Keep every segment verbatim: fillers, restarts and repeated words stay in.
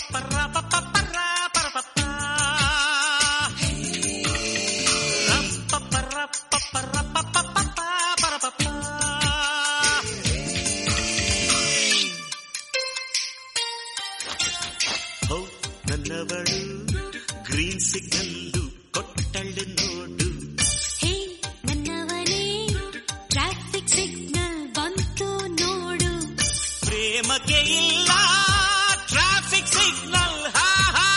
ನನ್ನವಳು green signal ಕೊಟ್ಟಳು ನೋಡು. ಹೇ ನನ್ನವನೇ traffic signal ಬಂತು ನೋಡು. ಪ್ರೇಮಕ್ಕೆ ಇಲ್ಲ ಟ್ರಾಫಿಕ್ ಸಿಗ್ನಲ್. ಹಾ ಹಾ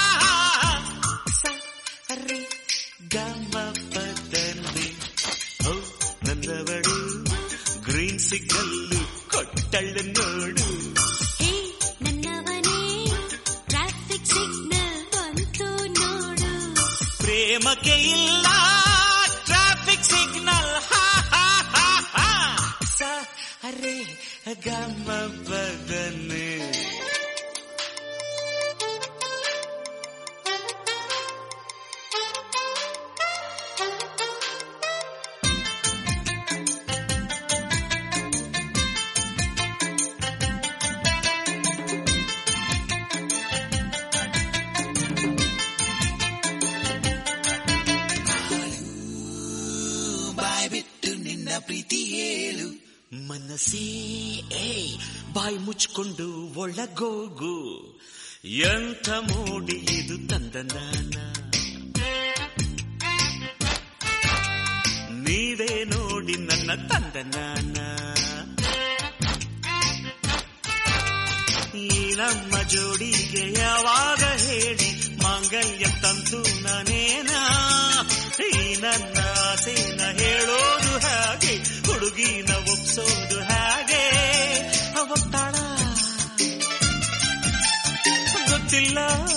ಸರಿ ಗಮ ಪದಲ್ಲಿ. ಹೋ ನನ್ನವಳು ಗ್ರೀನ್ ಸಿಗ್ನಲ್ಲು ಕೊಟ್ಟಳು ನೋಡು. ಹೇ ನನ್ನವನೇ ಟ್ರಾಫಿಕ್ ಸಿಗ್ನಲ್ ಬಂತು ನೋಡು. ಪ್ರೇಮಕ್ಕೆ ಇಲ್ಲ ಟ್ರಾಫಿಕ್ ಸಿಗ್ನಲ್. ಹಾ ಹಾ ಹಾ ಹಾ ಸರಿ ಗಮ ಪದಲ್ಲಿ. ಪ್ರೀತಿ ಹೇಳು ಮನಸ್ಸೇ ಏ ಬಾಯಿ ಮುಚ್ಕೊಂಡು ಒಳಗೋಗು. ಎಂಥ ಮೋಡಿ ಇದು ತಂದನಾನ, ನೀವೇ ನೋಡಿ ನನ್ನ ತಂದನಾನ. ಈ ನಮ್ಮ ಜೋಡಿಗೆ ಯಾವಾಗ ಹೇಳಿ ಮಾಂಗಲ್ಯ ತಂತು ನಾನೇನಾ. ಈ ನನ್ನ ಆಸೆನ ಹೇಳೋದು ಹಾಗೆ, ಹುಡುಗಿನ ಒಪ್ಸೋದು ಹಾಗೆ. ಒಪ್ತಾಳ ಗೊತ್ತಿಲ್ಲ,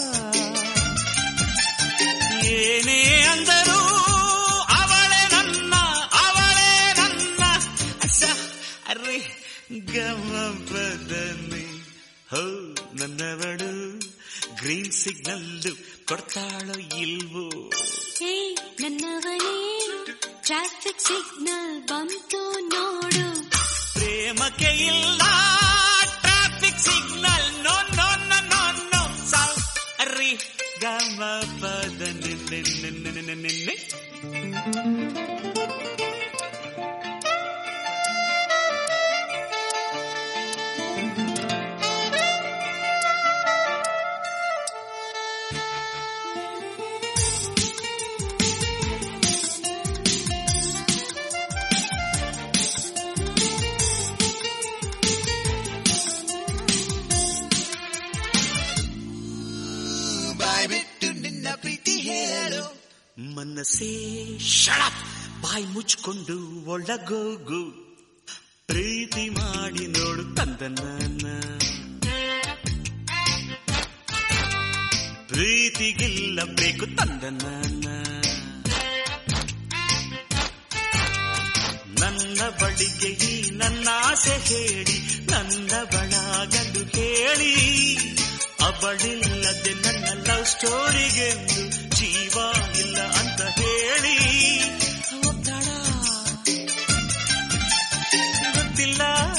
ಏನೇ ಅಂದರು ಅವಳೇ ನನ್ನ, ಅವಳೇ ನನ್ನ. ಅರ್ರೆ ಗಮಪದಲ್ಲಿ. ಹೋ ನನ್ನವಳು ಗ್ರೀನ್ ಸಿಗ್ನಲ್ಲು ಕೊಡ್ತಾಳೋ ಇಲ್ವೋ. ಹೇ ನನ್ನವನೇ ಟ್ರಾಫಿಕ್ ಸಿಗ್ನಲ್ ಬಂತು ನೋಡು. ಪ್ರೇಮಕ್ಕೆ ಇಲ್ಲ traffic signal. No no no no no sorry ಗಮ ಪದ ನಿನ್ನೆ ನಿನ್ನೆ ನಿನ್ನೆ. ಪ್ರೀತಿ ಹೇಳು ಮನಸ್ಸೇ ಶಳಪ್ ಬಾಯಿ ಮುಚ್ಕೊಂಡು ಒಳಗೋಗು. ಪ್ರೀತಿ ಮಾಡಿ ನೋಡು ತಂದನಾನ, ಪ್ರೀತಿಗಿಲ್ಲ ಬೇಕು ತಂದನಾನ. ನನ್ನ ಬಳಿಗೆ ಈ ನನ್ನ ಆಸೆ ಹೇಳಿ, ನನ್ನ ಬಳಗಲು ಹೇಳಿ. ಅವಳಿಲ್ಲದೆ ನನ್ನ ಲವ್ ಸ್ಟೋರಿಗೆಂದು ಜೀವ ಇಲ್ಲ ಅಂತ ಹೇಳಿ. ಒಬ್ಬಳ ಗೊತ್ತಿಲ್ಲ,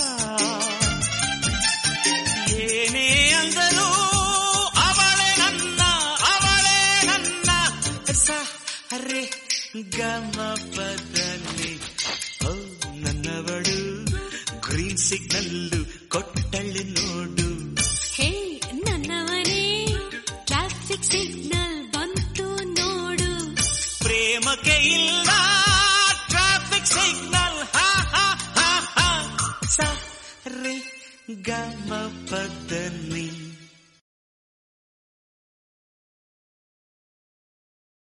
ಏನೇ ಅಂದರು ಅವಳೇ ನನ್ನ, ಅವಳೇ ನನ್ನ. ಸರಿ ಗಮ ಪದಲ್ಲಿ. ಹೋ ನನ್ನವಳು ಗ್ರೀನ್ ಸಿಗ್ನಲ್ಲು ಕೊಟ್ಟಳು ನೋಡು. ಹೇ ನನ್ನವನೇ ಟ್ರಾಫಿಕ್ ಸಿಗ್ನಲ್ ಬಂತು ನೋಡು. ಪ್ರೇಮಕ್ಕೆ ಇಲ್ಲ ಟ್ರಾಫಿಕ್ ಸಿಗ್ನಲ್. ಹಾ ಹಾ ಹಾ ಹಾ ಸರಿ ಗಮ ಪದಲ್ಲಿ.